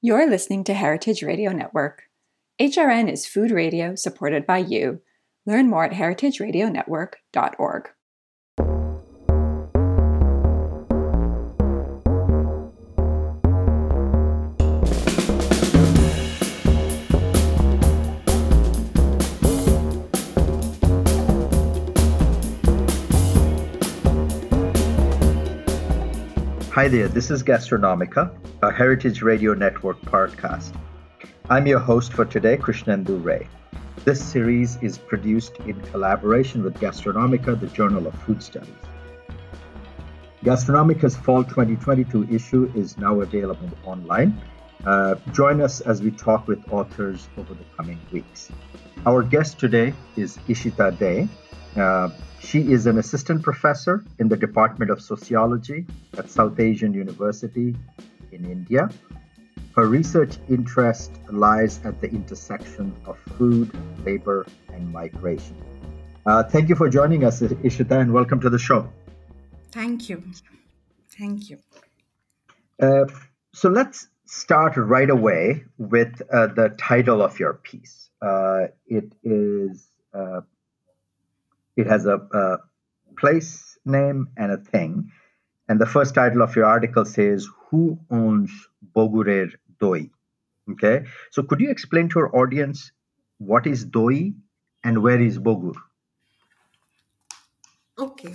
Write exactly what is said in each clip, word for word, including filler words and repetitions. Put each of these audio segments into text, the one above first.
You're listening to Heritage Radio Network. H R N is food radio supported by you. Learn more at heritage radio network dot org. Hi there, this is Gastronomica, a Heritage Radio Network podcast. I'm your host for today, Krishnendu Ray. This series is produced in collaboration with Gastronomica, the Journal of Food Studies. Gastronomica's Fall twenty twenty-two issue is now available online. Uh, join us as we talk with authors over the coming weeks. Our guest today is Ishita De. Uh, She is an assistant professor in the Department of Sociology at South Asian University in India. Her research interest lies at the intersection of food, labor, and migration. Uh, thank you for joining us, Ishita, and welcome to the show. Thank you. Thank you. Uh, so let's start right away with uh, the title of your piece. Uh, it is... Uh, It has a, a place name and a thing. And the first title of your article says, Who owns Bogurer Doi? Okay. So could you explain to our audience what is Doi and where is Bogur? Okay.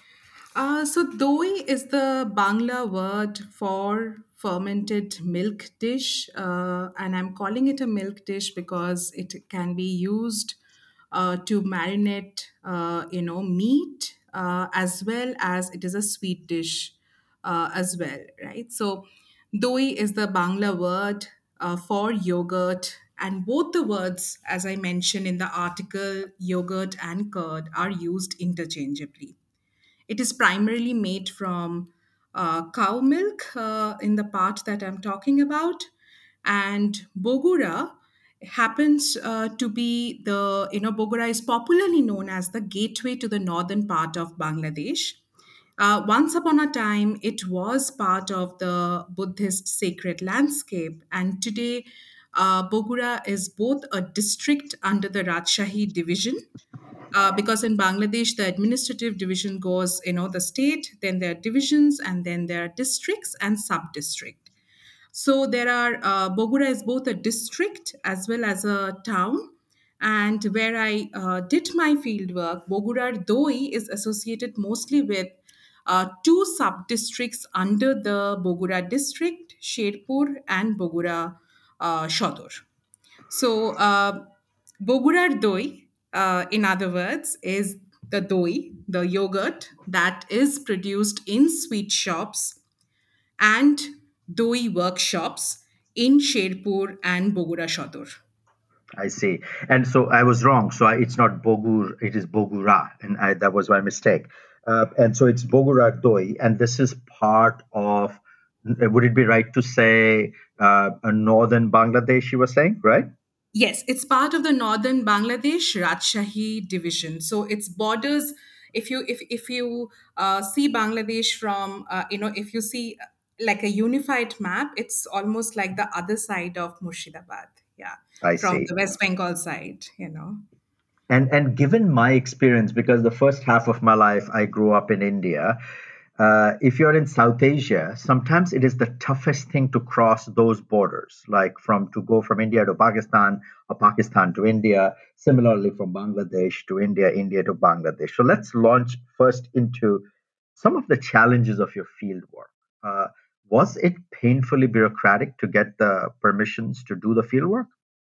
Uh, so doi is the Bangla word for fermented milk dish. Uh, and I'm calling it a milk dish because it can be used uh, to marinate, uh, you know, meat, uh, as well as it is a sweet dish uh, as well, right? So doi is the Bangla word uh, for yogurt. And both the words, as I mentioned in the article, yogurt and curd, are used interchangeably. It is primarily made from uh, cow milk uh, in the part that I'm talking about. And Bogura happens uh, to be the, you know, Bogura is popularly known as the gateway to the northern part of Bangladesh. Uh, once upon a time, it was part of the Buddhist sacred landscape, and today, uh, Bogura is both a district under the Rajshahi division, uh, because in Bangladesh, the administrative division goes, you know, the state, then there are divisions, and then there are districts and sub-district. So there are, uh, Bogura is both a district as well as a town. And where I uh, did my field work, Bogura Doi is associated mostly with uh, two sub-districts under the Bogura district, Sherpur and Bogura uh, Shodor. So, uh, Bogurar doi, uh, in other words, is the doi, the yogurt that is produced in sweet shops and doi workshops in Sherpur and Bogura Shodor. I see. And so I was wrong. So I, it's not Bogur, it is Bogura. And I, that was my mistake. Uh, and so it's Bogura Doi. And this is part of, would it be right to say uh, a northern Bangladesh, you were saying, right? Yes, it's part of the northern Bangladesh Rajshahi division. So its borders, if you if if you uh, see Bangladesh from, uh, you know, if you see uh, like a unified map, it's almost like the other side of Murshidabad. Yeah, I from see. the West Bengal side, you know. And and given my experience, because the first half of my life I grew up in India, uh, if you're in South Asia, sometimes it is the toughest thing to cross those borders, like from to go from India to Pakistan or Pakistan to India, similarly from Bangladesh to India, India to Bangladesh. So let's launch first into some of the challenges of your field work. Uh, was it painfully bureaucratic to get the permissions to do the field work?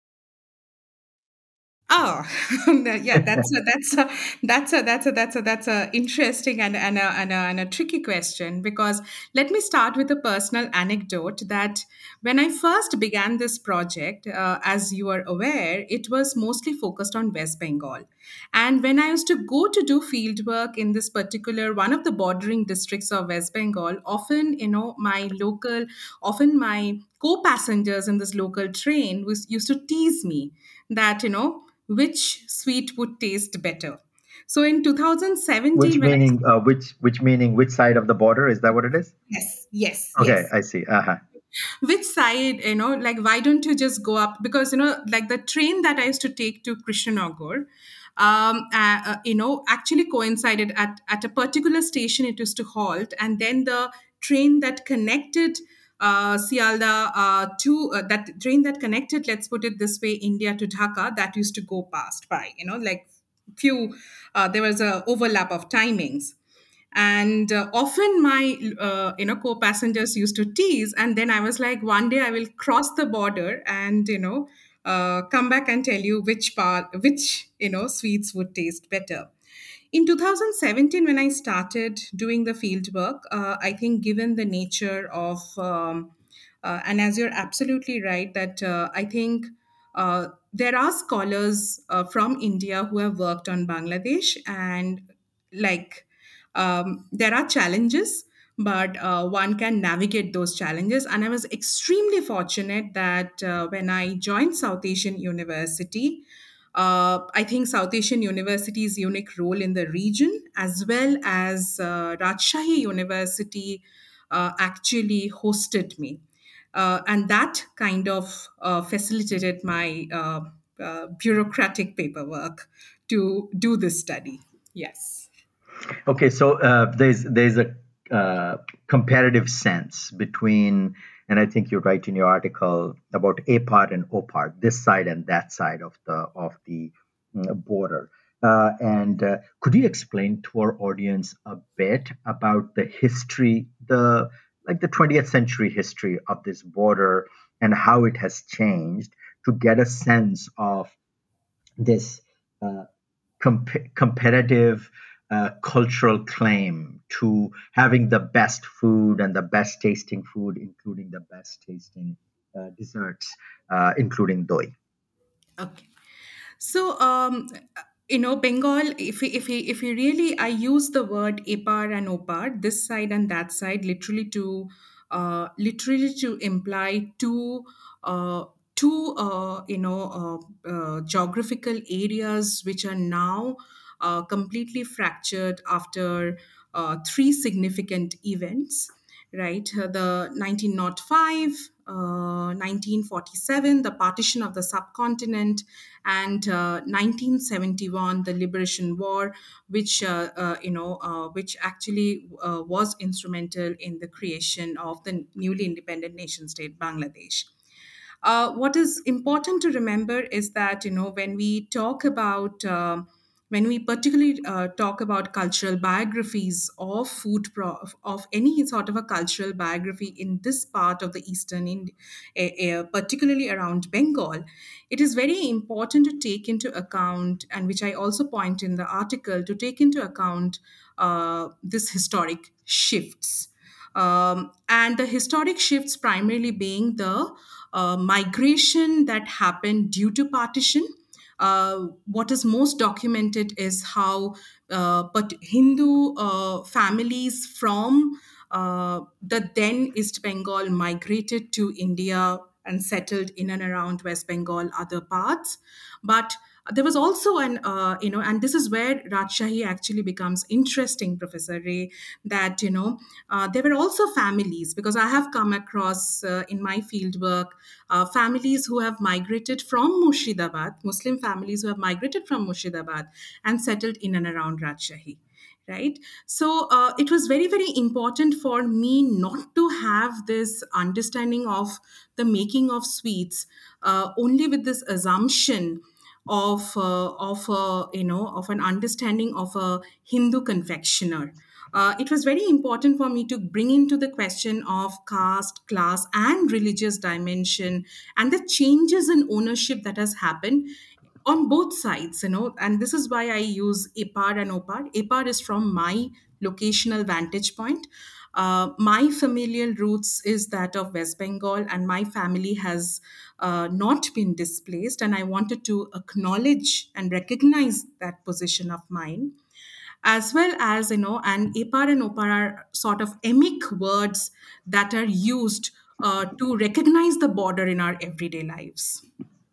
Oh, yeah, that's a, that's a, that's a, that's a, that's a, that's a interesting and, and, a, and, a, and a tricky question, because let me start with a personal anecdote that when I first began this project, uh, as you are aware, it was mostly focused on West Bengal. And when I used to go to do field work in this particular one of the bordering districts of West Bengal, often, you know, my local, often my co-passengers in this local train was used to tease me that, you know, which sweet would taste better. So in twenty Which seventeen, when meaning, I uh, which which meaning, which side of the border is that? What it is? yes, yes, Okay, yes. I see. Uh huh. Which side, you know, like why don't you just go up? Because, you know, like the train that I used to take to Krishnanagar, um, uh, uh, you know, actually coincided at, at a particular station, it used to halt. And then the train that connected uh, Sialda uh, to uh, that train that connected, let's put it this way, India to Dhaka, that used to go past by, you know, like few, uh, there was a overlap of timings. And uh, often my uh, you know co-passengers used to tease, and then I was like, one day I will cross the border and, you know uh, come back and tell you which part, which, you know sweets would taste better. In two thousand seventeen, when I started doing the field work, uh, I think given the nature of um, uh, and as you're absolutely right, that uh, I think uh, there are scholars uh, from India who have worked on Bangladesh, and like um, there are challenges, but uh, one can navigate those challenges. And I was extremely fortunate that uh, when I joined South Asian University, uh, I think South Asian University's unique role in the region, as well as uh, Rajshahi University, uh, actually hosted me. Uh, and that kind of uh, facilitated my uh, uh, bureaucratic paperwork to do this study. Yes. Okay, so uh, there's there's a uh, comparative sense between, and I think you write in your article about A P A R and O P A R, this side and that side of the of the mm, border. Uh, and uh, could you explain to our audience a bit about the history, the like the twentieth century history of this border and how it has changed to get a sense of this uh, comp- competitive uh, cultural claim to having the best food and the best tasting food, including the best tasting uh, desserts, uh, including doi. Okay. So, um, you know, Bengal, if we, if we, if we really, I use the word A P A R and O P A R, this side and that side, literally to, uh, literally to imply two, uh, two, uh, you know, uh, uh, geographical areas which are now uh, completely fractured after uh, three significant events, right? Uh, the nineteen oh five, uh, nineteen forty-seven, the partition of the subcontinent, and uh, nineteen seventy-one, the Liberation War, which uh, uh, you know, uh, which actually uh, was instrumental in the creation of the newly independent nation state Bangladesh. Uh, what is important to remember is that, you know when we talk about um when we particularly uh, talk about cultural biographies of food pro- of any sort of a cultural biography in this part of the eastern India, particularly around Bengal, it is very important to take into account, and which I also point in the article, to take into account uh, this historic shifts, um, and the historic shifts primarily being the uh, migration that happened due to partition. Uh, what is most documented is how uh, but Hindu uh, families from uh, the then East Bengal migrated to India and settled in and around West Bengal, other parts. But there was also an, uh, you know, and this is where Rajshahi actually becomes interesting, Professor Ray, that, you know, uh, there were also families, because I have come across uh, in my fieldwork uh, families who have migrated from Murshidabad, Muslim families who have migrated from Murshidabad and settled in and around Rajshahi, right? So uh, it was very, very important for me not to have this understanding of the making of sweets uh, only with this assumption of uh, of uh, you know of an understanding of a Hindu confectioner. Uh, it was very important for me to bring into the question of caste, class, and religious dimension, and the changes in ownership that has happened on both sides, you know, and this is why I use A P A R and O P A R. A P A R is from my locational vantage point. Uh, my familial roots is that of West Bengal, and my family has uh, not been displaced. And I wanted to acknowledge and recognize that position of mine, as well as, you know, and A P A R and O P A R are sort of emic words that are used uh, to recognize the border in our everyday lives.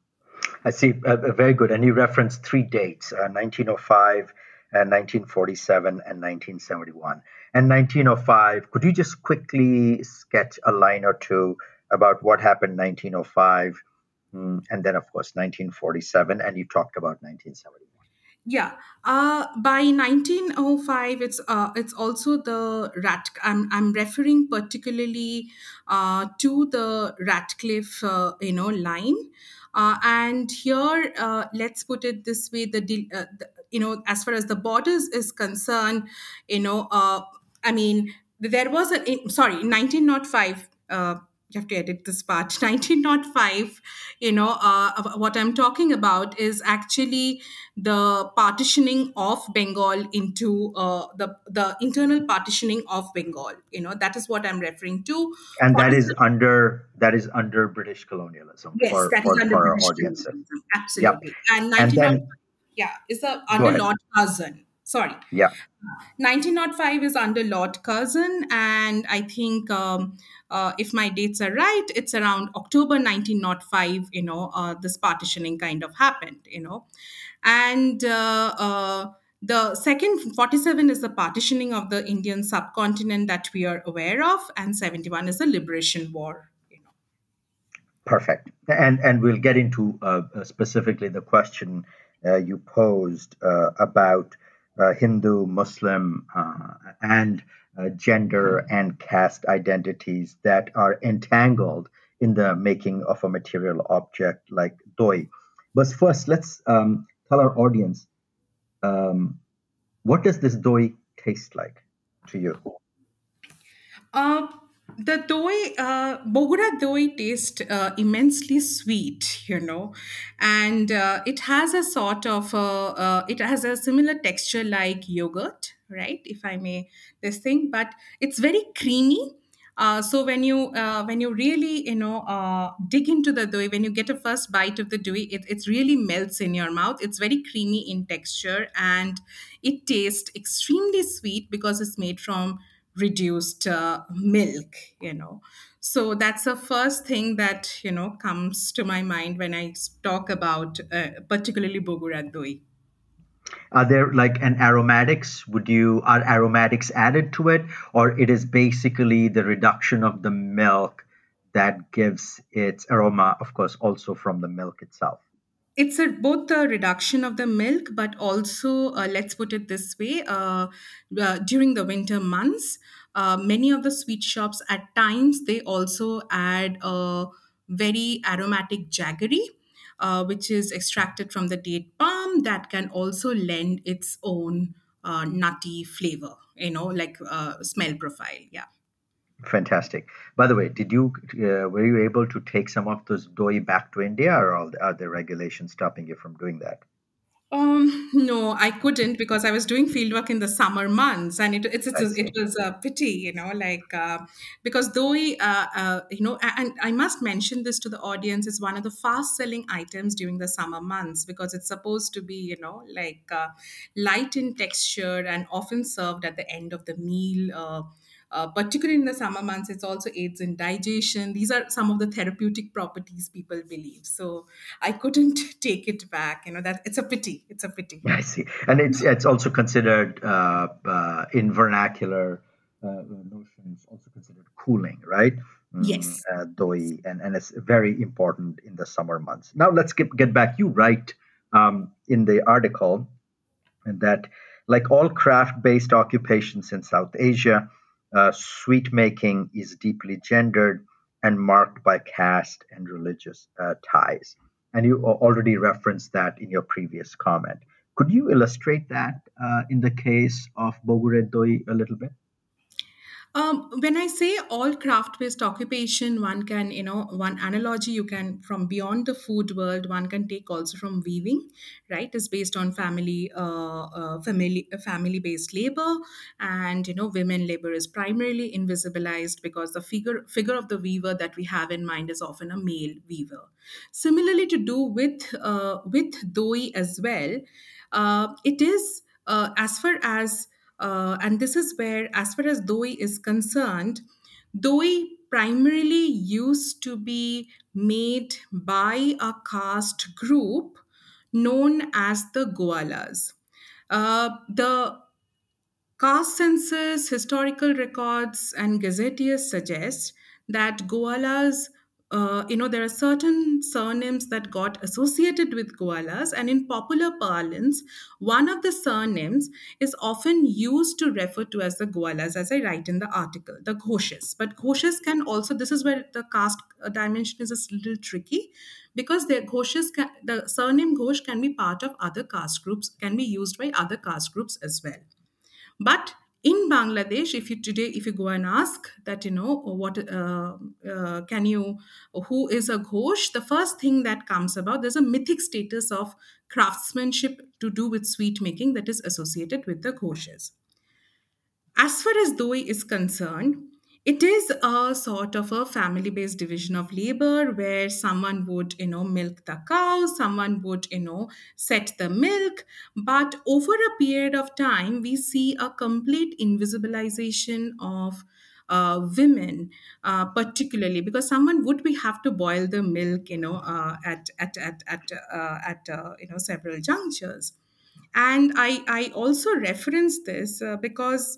I see. Uh, uh, very good. And you referenced three dates: uh, nineteen oh five, uh, nineteen forty-seven, and nineteen seventy-one. And nineteen oh five, could you just quickly sketch a line or two about what happened nineteen oh five, mm, and then, of course, nineteen forty-seven, and you talked about nineteen seventy-one. Yeah. Uh, by nineteen oh five, it's uh, it's also the Rat. I'm I'm referring particularly uh, to the Ratcliffe, uh, you know, line. Uh, and here, uh, let's put it this way: the, de- uh, the you know, as far as the borders is concerned, you know, uh, I mean, there was a in, sorry, nineteen oh five. Uh, you have to edit this part. nineteen oh five, you know, uh, what I'm talking about is actually the partitioning of Bengal into uh, the the internal partitioning of Bengal. You know, that is what I'm referring to. And that is forty-seven. under that is under British colonialism Yes, for that is for under for our British audiences. colonialism. Yep. Absolutely. And And nineteen oh five, then yeah, is the go under ahead. Lord Curzon. Sorry. Yeah. nineteen oh five is under Lord Curzon, and I think um, uh, if my dates are right, it's around October nineteen oh five. You know, uh, this partitioning kind of happened. You know, and uh, uh, the second forty-seven is the partitioning of the Indian subcontinent that we are aware of, and seventy-one is the liberation war. You know. Perfect. And and we'll get into uh, uh, specifically the question uh, you posed uh, about uh, Hindu, Muslim, uh, and uh, gender and caste identities that are entangled in the making of a material object like doi. But first, let's um, tell our audience, um, what does this doi taste like to you? Uh, the doi, uh, Bogura doi tastes uh, immensely sweet, you know, and uh, it has a sort of, uh, uh, it has a similar texture like yogurt, right? If I may, this thing, but it's very creamy. Uh, so when you uh, when you really you know uh, dig into the doi, when you get a first bite of the doi, it, it really melts in your mouth. It's very creamy in texture, and it tastes extremely sweet because it's made from reduced uh, milk, you know. So that's the first thing that you know comes to my mind when I s- talk about uh, particularly Bogura doi. Are there like an aromatics? Would you are aromatics added to it, or it is basically the reduction of the milk that gives its aroma, of course, also from the milk itself? It's a, both the reduction of the milk, but also uh, let's put it this way: uh, uh, during the winter months, uh, many of the sweet shops at times they also add a very aromatic jaggery, uh, which is extracted from the date palm, that can also lend its own uh, nutty flavor, you know, like uh, smell profile. Yeah. Fantastic. By the way, did you uh, were you able to take some of those doi back to India, or are are there regulations stopping you from doing that? Um, no, I couldn't because I was doing fieldwork in the summer months, and it it's, it's I it see. was a pity, you know, like uh, because though we, uh, uh, you know, a- and I must mention this to the audience, it's one of the fast selling items during the summer months because it's supposed to be, you know, like uh, light in texture and often served at the end of the meal. Uh, uh, particularly in the summer months, it also aids in digestion. These are some of the therapeutic properties people believe. So I couldn't take it back. You know that it's a pity. It's a pity. I see. And it's it's also considered uh, uh, in vernacular uh, notions, also considered cooling, right? Mm, Yes. uh, doi, and, and it's very important in the summer months. Now let's get, get back. You write um, in the article that, like all craft-based occupations in South Asia, uh, sweet making is deeply gendered and marked by caste and religious uh, ties. And you al- already referenced that in your previous comment. Could you illustrate that uh, in the case of Bogure Doi a little bit? Um, when I say all craft-based occupation, one can, you know, one analogy you can from beyond the food world, one can take also from weaving, right? Is based on family, uh, uh, family, uh, family-based labor, and you know, women labor is primarily invisibilized because the figure figure of the weaver that we have in mind is often a male weaver. Similarly, to do with uh, with doi as well, uh, it is uh, as far as uh, and this is where, as far as doi is concerned, doi primarily used to be made by a caste group known as the Goalas. Uh, the caste census, historical records, and gazetteers suggest that Goalas uh, you know, there are certain surnames that got associated with koalas, and in popular parlance, one of the surnames is often used to refer to as the koalas, as I write in the article, the Ghoshes. But Ghoshes can also, this is where the caste uh, dimension is a little tricky, because the Ghoshes, can, the surname Ghosh can be part of other caste groups, can be used by other caste groups as well. But in Bangladesh, if you today, if you go and ask that, you know, what uh, uh, can you, who is a Ghosh, the first thing that comes about, there's a mythic status of craftsmanship to do with sweet making that is associated with the Ghoshes. As far as Doi is concerned, it is a sort of a family-based division of labor where someone would, you know, milk the cow, someone would, you know, set the milk. But over a period of time, we see a complete invisibilization of uh, women, uh, particularly because someone would we have to boil the milk, you know, uh, at at at at uh, at uh, you know several junctures. And I I also reference this uh, because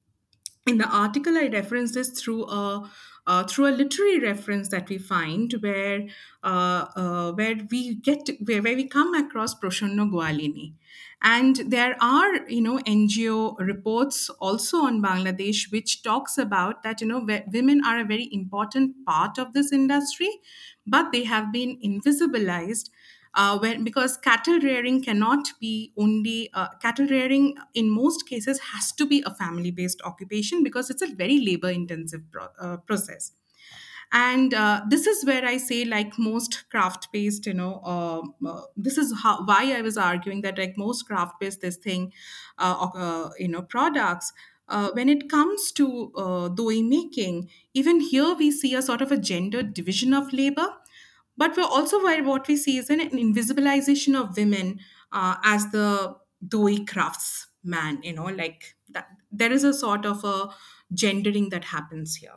in the article I reference this through a uh, through a literary reference that we find where uh, uh, where we get where, where we come across Prasanna Gwalini, and there are, you know, N G O reports also on Bangladesh which talks about that, you know, where women are a very important part of this industry, but they have been invisibilized uh, when because cattle rearing cannot be only uh, cattle rearing in most cases has to be a family based occupation because it's a very labor intensive pro- uh, process. And uh, this is where I say, like most craft based, you know, um, uh, this is how why I was arguing that like most craft based this thing uh, uh, you know products, uh, when it comes to uh, doi making, even here we see a sort of a gender division of labor, but we're also where what we see is an, an invisibilization of women uh, as the doi craftsman, you know, like that there is a sort of a gendering that happens here.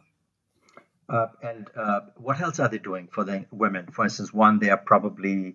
Uh, and uh, what else are they doing for the women? For instance, one, they are probably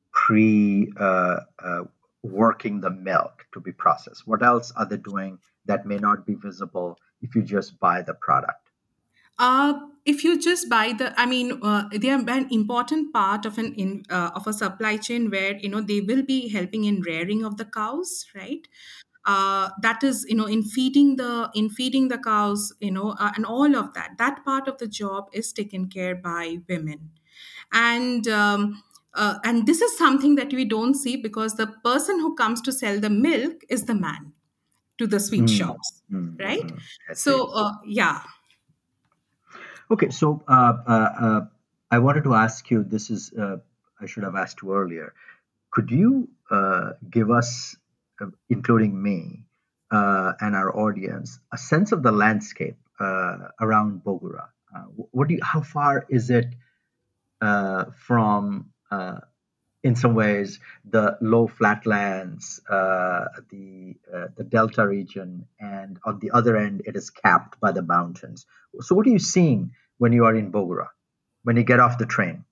pre uh, uh, working the milk to be processed. What else are they doing that may not be visible if you just buy the product? Uh, if you just buy the, I mean, uh, they are an important part of an in uh, of a supply chain where, you know, they will be helping in rearing of the cows, right? Uh, that is, you know, in feeding the in feeding the cows, you know, uh, and all of that. That part of the job is taken care by women, and. Um, uh, and this is something that we don't see because the person who comes to sell the milk is the man to the sweet Mm, shops, mm, right? mm. I see. So, uh, yeah. Okay, so uh, uh, uh, I wanted to ask you. This is uh, I should have asked you earlier. Could you uh, give us, uh, including me uh, and our audience, a sense of the landscape uh, around Bogura? Uh, wh- what do you, how far is it uh, from, uh, in some ways, the low flatlands, uh, the uh, the delta region, and on the other end, it is capped by the mountains. So, what are you seeing when you are in Bogura, when you get off the train?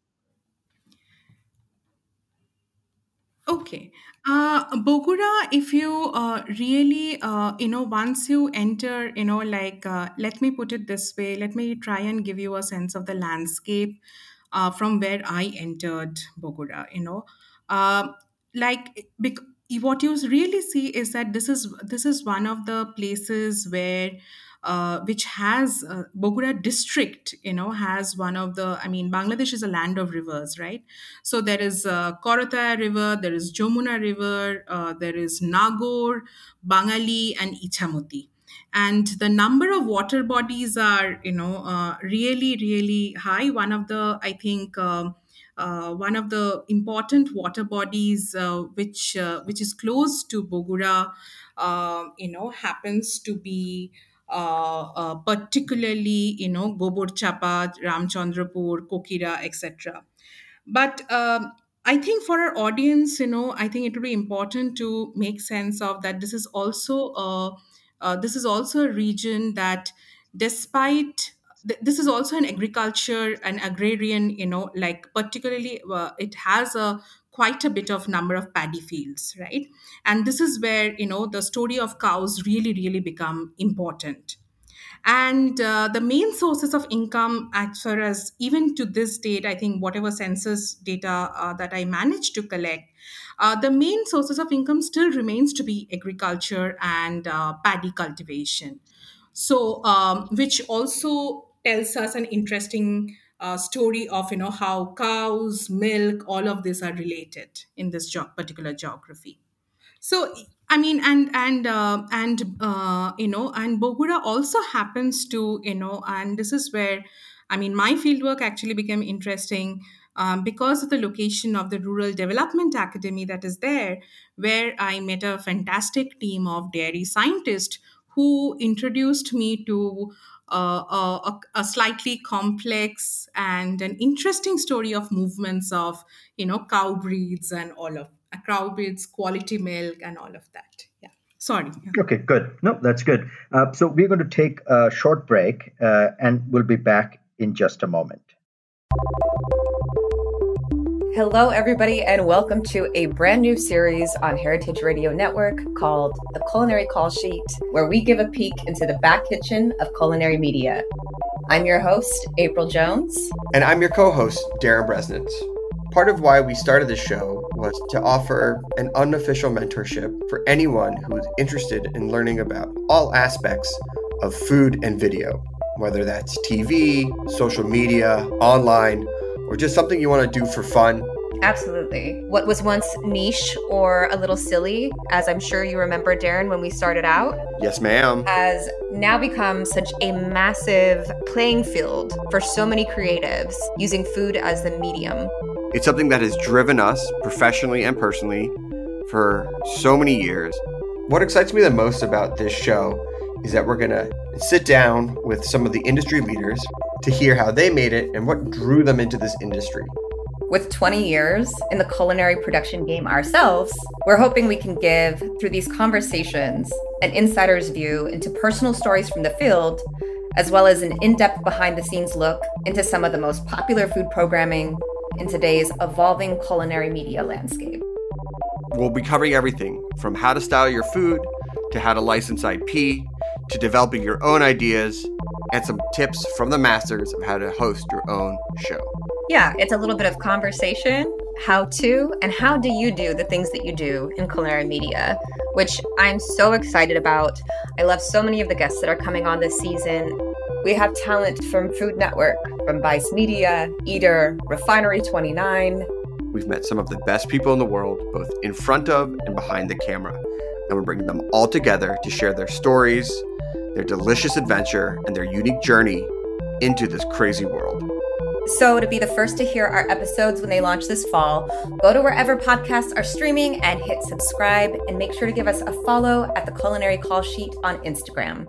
Okay. Uh, Bogura, if you uh, really, uh, you know, once you enter, you know, like, uh, let me put it this way, let me try and give you a sense of the landscape uh, from where I entered Bogura, you know. Uh, like, bec- what you really see is that this is this is one of the places where uh, which has uh, Bogura district, you know, has one of the, I mean, Bangladesh is a land of rivers, right? So there is uh, Korotaya River, there is Jamuna River, uh, there is Nagor, Bangali, and Ichamoti. And the number of water bodies are, you know, uh, really, really high. One of the, I think, um, uh, one of the important water bodies uh, which uh, which is close to Bogura, uh, you know, happens to be uh, uh, particularly, you know, Gobor Chapa, Ramchandrapur, Kokira, et cetera. But um, I think for our audience, you know, I think it would be important to make sense of that. This is also a, uh, this is also a region that, despite th- this is also an agriculture and agrarian, you know, like particularly uh, it has a quite a bit of number of paddy fields, right? And this is where, you know, the story of cows really, really become important. And uh, the main sources of income, as far as even to this date, I think whatever census data uh, that I managed to collect, uh, the main sources of income still remains to be agriculture and uh, paddy cultivation. So, um, which also tells us an interesting uh, story of, you know, how cows, milk, all of this are related in this ge- particular geography. So I mean, and and uh, and uh, you know, and Bogura also happens to, you know, and this is where, I mean, my fieldwork actually became interesting, um, because of the location of the Rural Development Academy that is there, where I met a fantastic team of dairy scientists who introduced me to uh, a, a slightly complex and an interesting story of movements of, you know, cow breeds and all of uh, cow breeds, quality milk, and all of that. Yeah. Sorry. Yeah. Okay, good. No, that's good. Uh, so we're going to take a short break uh, and we'll be back in just a moment. Hello, everybody, and welcome to a brand new series on Heritage Radio Network called The Culinary Call Sheet, where we give a peek into the back kitchen of culinary media. I'm your host, April Jones. And I'm your co-host, Darren Bresnitz. Part of why we started this show was to offer an unofficial mentorship for anyone who is interested in learning about all aspects of food and video, whether that's T V, social media, online, or just something you want to do for fun. Absolutely. What was once niche or a little silly, as I'm sure you remember, Darren, when we started out, Yes, ma'am. has now become such a massive playing field for so many creatives using food as the medium. It's something that has driven us professionally and personally for so many years. What excites me the most about this show is that we're going to sit down with some of the industry leaders to hear how they made it and what drew them into this industry. With twenty years in the culinary production game ourselves, we're hoping we can give, through these conversations, an insider's view into personal stories from the field, as well as an in-depth behind-the-scenes look into some of the most popular food programming in today's evolving culinary media landscape. We'll be covering everything from how to style your food to how to license I P to developing your own ideas and some tips from the masters of how to host your own show. Yeah, it's a little bit of conversation, how to, and how do you do the things that you do in culinary media, which I'm so excited about. I love so many of the guests that are coming on this season. We have talent from Food Network, from Vice Media, Eater, Refinery twenty-nine. We've met some of the best people in the world, both in front of and behind the camera, and we're bringing them all together to share their stories, their delicious adventure, and their unique journey into this crazy world. So to be the first to hear our episodes when they launch this fall, go to wherever podcasts are streaming and hit subscribe, and make sure to give us a follow at the Culinary Call Sheet on Instagram.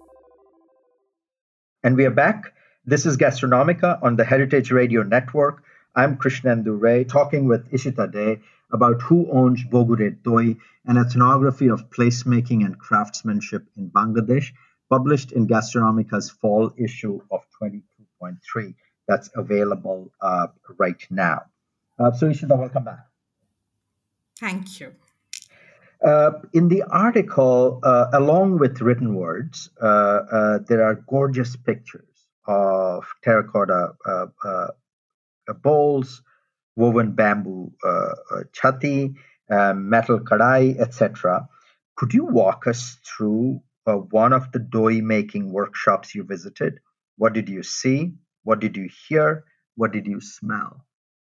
And we are back. This is Gastronomica on the Heritage Radio Network. I'm Krishnendu Ray, talking with Ishita De about who owns Bogure Doi, an ethnography of placemaking and craftsmanship in Bangladesh, published in Gastronomica's fall issue of twenty-two point three. That's available uh, right now. Uh, so Ishita, welcome back. Thank you. Uh, in the article, uh, along with written words, uh, uh, there are gorgeous pictures of terracotta uh, uh, bowls, woven bamboo uh, uh, chati, uh, metal kadai, et cetera. Could you walk us through uh, one of the doi making workshops you visited? What did you see? What did you hear? What did you smell?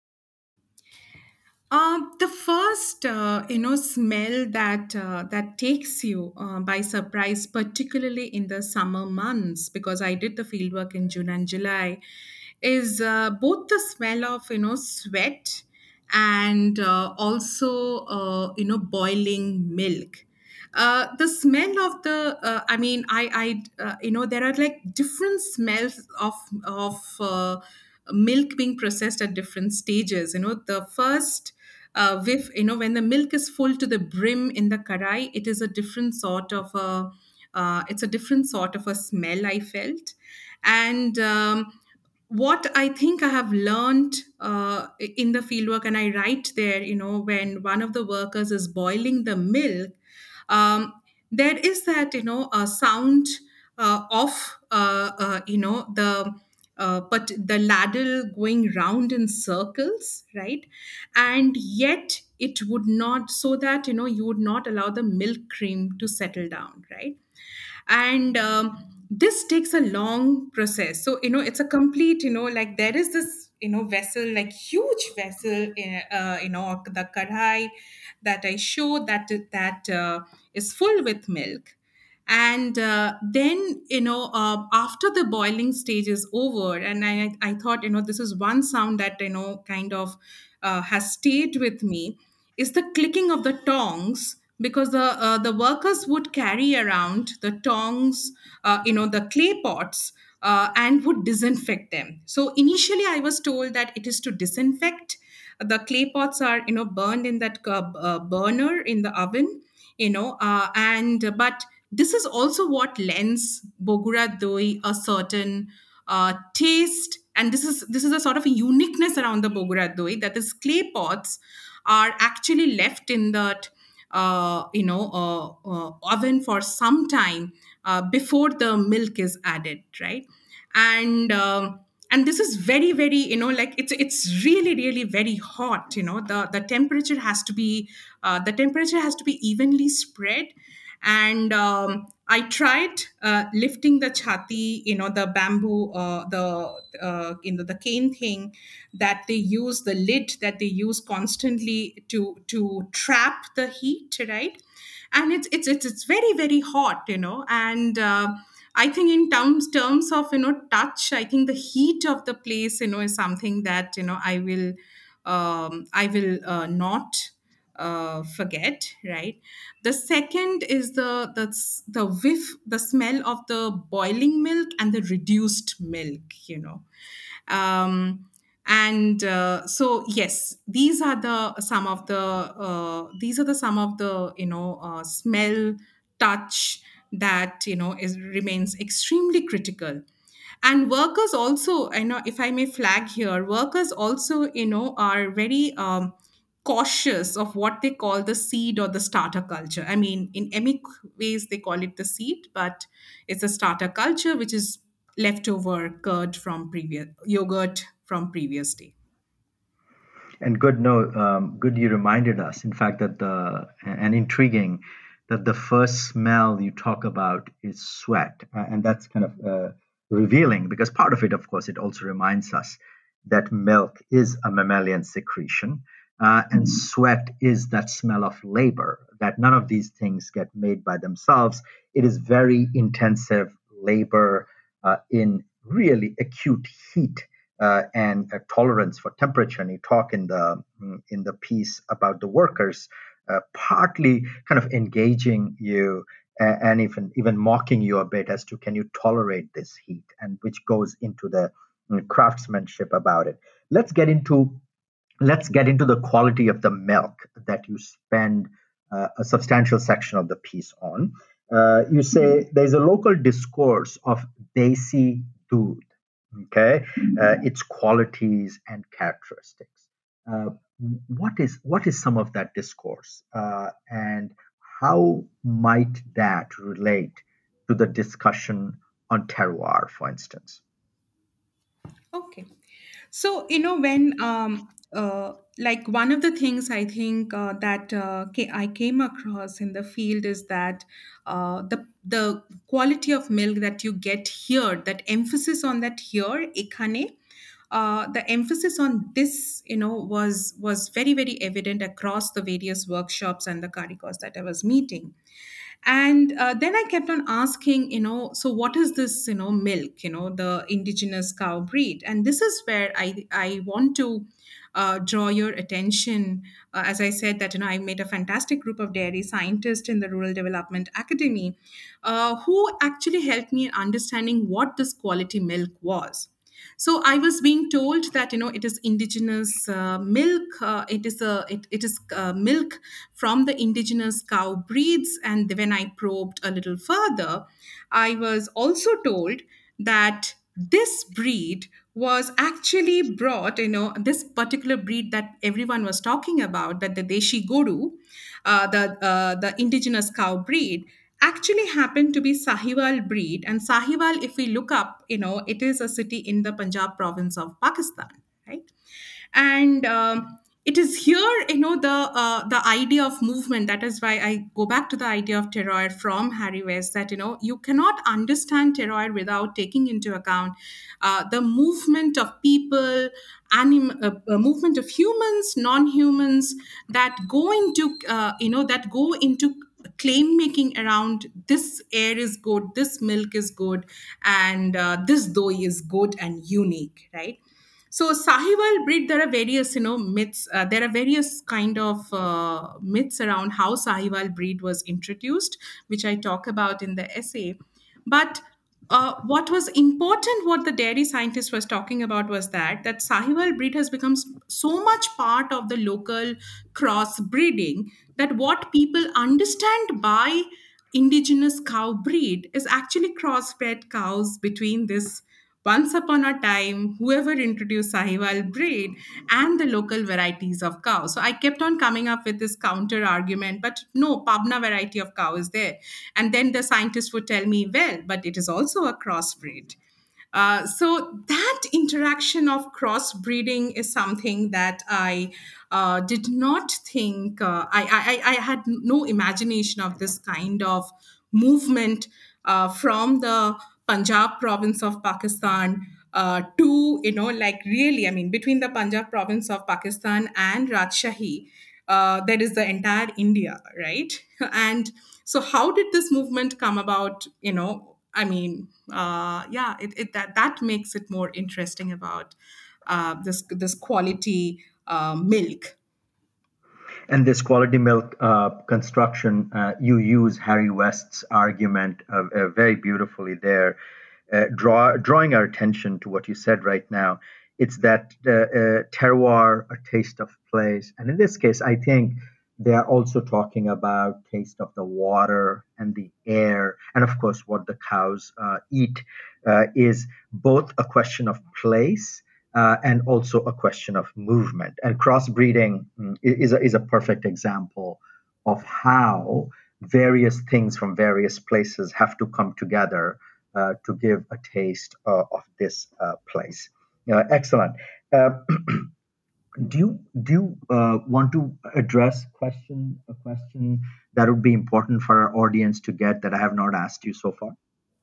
Um, the first, uh, you know, smell that uh, that takes you uh, by surprise, particularly in the summer months, because I did the fieldwork in June and July, is uh, both the smell of, you know, sweat and uh, also uh, you know, boiling milk. Uh, the smell of the, uh, I mean, I, I, uh, you know, there are like different smells of of uh, milk being processed at different stages. You know, the first uh, whiff, you know, when the milk is full to the brim in the karai, it is a different sort of a, uh, it's a different sort of a smell I felt, and. Um, what I think I have learned uh, in the fieldwork, and I write there, you know, when one of the workers is boiling the milk, um, there is that, you know, a sound uh, of uh, uh, you know the uh, but the ladle going round in circles, right? And yet it would not, so that you know you would not allow the milk cream to settle down, right? And um, this takes a long process. So you know it's a complete, you know like there is this, you know vessel, like huge vessel, uh, uh, you know the kadhai that I showed, that that uh, is full with milk. And uh, then, you know uh, after the boiling stage is over, and i i thought, you know this is one sound that, you know kind of uh, has stayed with me, is the clicking of the tongs, because the uh, the workers would carry around the tongs, uh, you know the clay pots, uh, and would disinfect them. So initially I was told that it is to disinfect. The clay pots are, you know burned in that uh, uh, burner in the oven, you know uh, and but this is also what lends bogura doi a certain uh, taste. And this is this is a sort of a uniqueness around the bogura doi, that these clay pots are actually left in that uh, you know uh, uh, oven for some time uh, before the milk is added, right? And um, and this is very, very, you know like it's it's really, really very hot. You know the the temperature has to be uh, the temperature has to be evenly spread. And um, I tried uh, lifting the chati, you know the bamboo, uh, the uh, you know the cane thing that they use, the lid that they use constantly to to trap the heat, right? And it's it's it's, it's very, very hot, you know and uh, I think in terms terms of, you know touch, I think the heat of the place, you know is something that, you know I will um, I will uh, not uh, forget, right? The second is the the the whiff, the smell of the boiling milk and the reduced milk, you know um, and uh, so yes, these are the some of the uh, these are the some of the, you know uh, smell, touch, that, you know is remains extremely critical. And workers also, I know, if I may flag here, workers also, you know are very um, cautious of what they call the seed or the starter culture. I mean, in emic ways they call it the seed, but it's a starter culture, which is leftover curd from previous yogurt from previous day. And good no, um, good you reminded us. In fact, that the and intriguing that the first smell you talk about is sweat, uh, and that's kind of uh, revealing because part of it, of course, it also reminds us that milk is a mammalian secretion, uh, and sweat is that smell of labor. That none of these things get made by themselves. It is very intensive labor uh, in really acute heat uh, and a tolerance for temperature. And you talk in the mm, in the piece about the workers, uh, partly kind of engaging you a- and even even mocking you a bit as to can you tolerate this heat, and which goes into the mm, craftsmanship about it. Let's get into let's get into the quality of the milk that you spend uh, a substantial section of the piece on. Uh, you say there's a local discourse of desi doodh, okay, uh, its qualities and characteristics. Uh, what is what is some of that discourse, uh, and how might that relate to the discussion on terroir, for instance? Okay. So, you know, when, um, uh, like one of the things I think uh, that uh, ca- I came across in the field is that uh, the the quality of milk that you get here, that emphasis on that here, ekhane, uh, the emphasis on this, you know, was was very, very evident across the various workshops and the karikos that I was meeting. And uh, then I kept on asking, you know so what is this, you know milk, you know the indigenous cow breed? And this is where i i want to uh, draw your attention. Uh, as I said, that, you know I made a fantastic group of dairy scientists in the Rural Development Academy, uh, who actually helped me in understanding what this quality milk was. So I was being told that, you know it is indigenous uh, milk. Uh, it is a it, it is uh, milk from the indigenous cow breeds. And when I probed a little further, I was also told that this breed was actually brought, you know this particular breed that everyone was talking about, that the Deshi Goru, uh, the uh, the indigenous cow breed, actually happened to be Sahiwal breed. And Sahiwal, if we look up, you know, it is a city in the Punjab province of Pakistan, right? And um, it is here, you know, the uh, the idea of movement. That is why I go back to the idea of terroir from Harry West. That, you know, you cannot understand terroir without taking into account uh, the movement of people, anim- uh, uh, movement of humans, non-humans, that go into uh, you know that go into claim making around this air is good, this milk is good, and uh, this doi is good and unique, right? So Sahiwal breed, there are various, you know, myths. Uh, there are various kind of uh, myths around how Sahiwal breed was introduced, which I talk about in the essay. But uh, what was important, what the dairy scientist was talking about, was that that Sahiwal breed has become s- so much part of the local cross breeding, that what people understand by indigenous cow breed is actually crossbred cows between this, once upon a time, whoever introduced Sahiwal breed and the local varieties of cow. So I kept on coming up with this counter argument, but no, Pabna variety of cow is there. And then the scientist would tell me, well, but it is also a crossbreed. Uh, so that interaction of crossbreeding is something that I uh, did not think. Uh, I, I I had no imagination of this kind of movement uh, from the Punjab province of Pakistan uh, to, you know, like really, I mean, between the Punjab province of Pakistan and Rajshahi, uh, there is the entire India, right? And so, how did this movement come about? You know, I mean, uh, yeah, it, it that that makes it more interesting about uh, this this quality uh, milk. And this quality milk uh, construction, uh, you use Harry West's argument uh, uh, very beautifully there, uh, draw, drawing our attention to what you said right now. It's that uh, uh, terroir, a taste of place. And in this case, I think they are also talking about taste of the water and the air, and of course, what the cows uh, eat uh, is both a question of place uh, and also a question of movement. And crossbreeding mm, is a, is a perfect example of how various things from various places have to come together uh, to give a taste uh, of this uh, place. Uh, excellent. Uh, do you do you uh, want to address question a question that would be important for our audience to get that I have not asked you so far?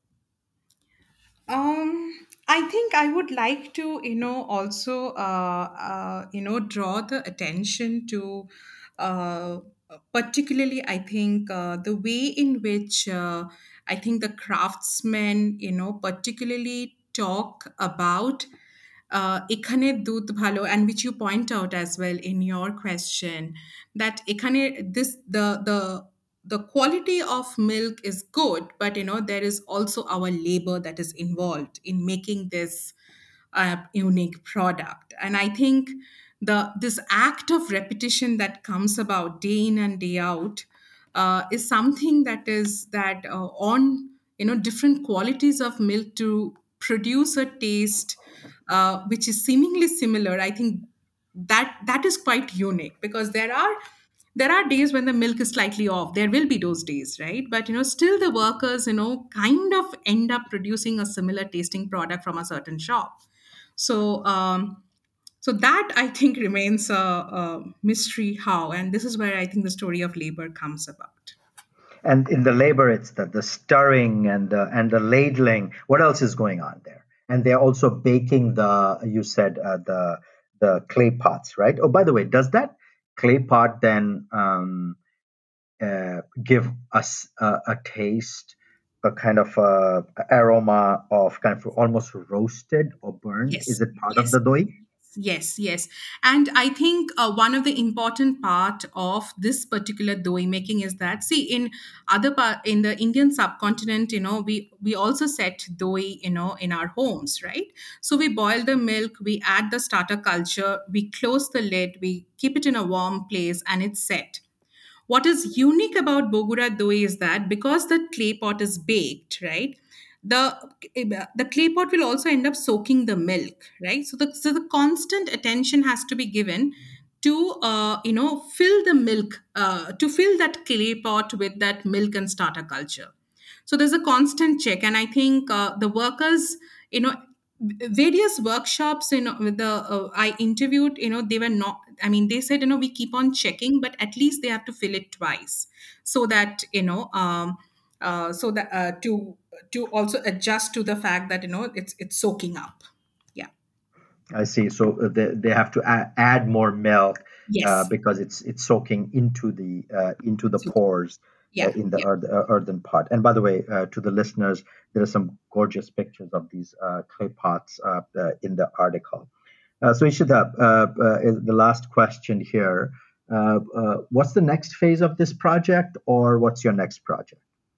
Um, I think I would like to, you know, also, uh, uh, you know, draw the attention to, uh, particularly, I think, uh, the way in which uh, I think the craftsmen, you know, particularly talk about uh, এখানে দুধ ভালো, and which you point out as well in your question, that এখানে this the the the quality of milk is good, but you know there is also our labor that is involved in making this uh, unique product. And I think the this act of repetition that comes about day in and day out uh, is something that is that uh, on, you know, different qualities of milk to produce a taste uh, which is seemingly similar. I think that that is quite unique, because there are there are days when the milk is slightly off. There will be those days, right? But you know, still the workers, you know, kind of end up producing a similar tasting product from a certain shop. So um, so that I think remains a, a mystery how, and this is where I think the story of labor comes about. And in the labor, it's the, the stirring and the and the ladling. What else is going on there? And they're also baking the, you said, uh, the the clay pots, right? Oh, by the way, does that clay pot then um, uh, give us a, a taste, a kind of uh aroma of kind of almost roasted or burnt? Is Yes, it part of yes. the dough? Yes, yes. And I think uh, one of the important part of this particular doi making is that, see, in other part in the Indian subcontinent, you know, we we also set doi, you know, in our homes, right? So we boil the milk, we add the starter culture, we close the lid, we keep it in a warm place, and it's set. What is unique about Bogura Doi is that because the clay pot is baked, right? The the clay pot will also end up soaking the milk, right? So the so the constant attention has to be given to, uh, you know, fill the milk, uh, to fill that clay pot with that milk and starter culture. So there's a constant check. And I think uh, the workers, you know, various workshops, you know, with the uh, I interviewed, you know, they were not, I mean, they said, you know, we keep on checking, but at least they have to fill it twice so that, you know, um, uh, so that uh, to to also adjust to the fact that, you know, it's it's soaking up. Yeah. I see. So uh, they, they have to add, add more milk Yes. uh, because it's it's soaking into the uh, into the pores Yeah. uh, in the Yeah. earth, uh, earthen pot. And by the way, uh, to the listeners, there are some gorgeous pictures of these uh, clay pots uh, uh, in the article. Uh, so Ishita, uh, uh, the last question here. Uh, uh, what's the next phase of this project, or what's your next project?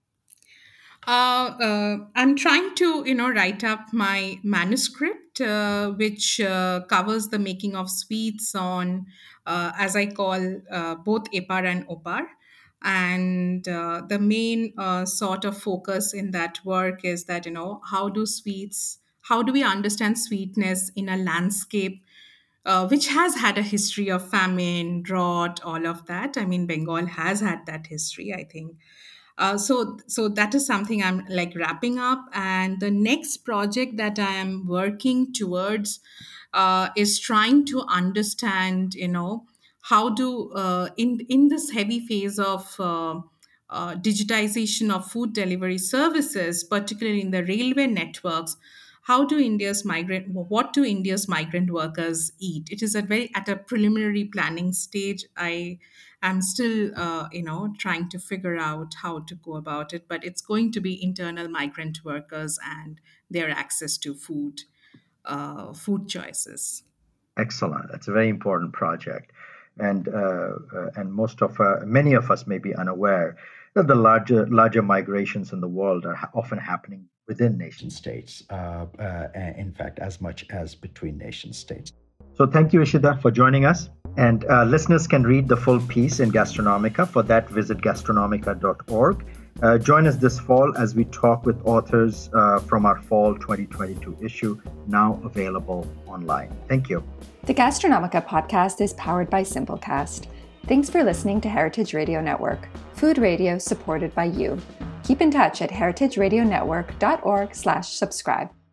Uh, uh, I'm trying to, you know, write up my manuscript, uh, which uh, covers the making of sweets on, uh, as I call, uh, both Epar and Opar. And uh, the main uh, sort of focus in that work is that, you know, how do sweets, how do we understand sweetness in a landscape uh, which has had a history of famine, drought, all of that. I mean, Bengal has had that history, I think. Uh, so, so that is something I'm like wrapping up. And the next project that I am working towards uh, is trying to understand, you know, how do uh, in in this heavy phase of uh, uh, digitization of food delivery services, particularly in the railway networks, how do India's migrant what do India's migrant workers eat? It is a very at a preliminary planning stage. I am still uh, you know trying to figure out how to go about it, but it's going to be internal migrant workers and their access to food uh, food choices. Excellent. That's a very important project, and uh, uh, and most of uh, many of us may be unaware that the larger larger migrations in the world are ha- often happening within nation states. Uh, uh, in fact, as much as between nation states. So thank you, Ishita, for joining us. And uh, listeners can read the full piece in Gastronomica. For that, visit gastronomica dot org. Uh, join us this fall as we talk with authors uh, from our fall twenty twenty-two issue, now available online. Thank you. The Gastronomica podcast is powered by Simplecast. Thanks for listening to Heritage Radio Network, food radio supported by you. Keep in touch at heritageradionetwork dot org slash subscribe.